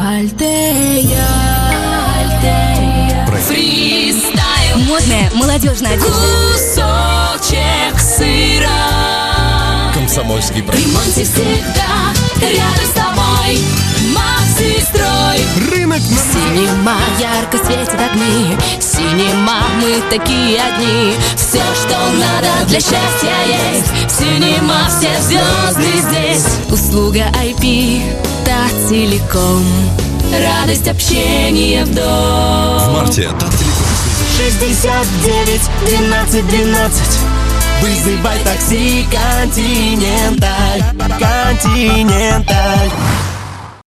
Альтея, Альтея. Фристайл. Модная, молодежная одежда. Кусочек сыра. Комсомольский В бренд. ремонте всегда рядом с тобой. Макси Строй. Рынок на... Синема, ярко светят огни. Синема, мы такие одни. Все, что надо для счастья есть. Синема, все звезды здесь. Услуга IP, Таттелеком. Радость общения в дом. В марте Таттелеком. 69 12 12. Вызывай такси Континенталь. Континенталь.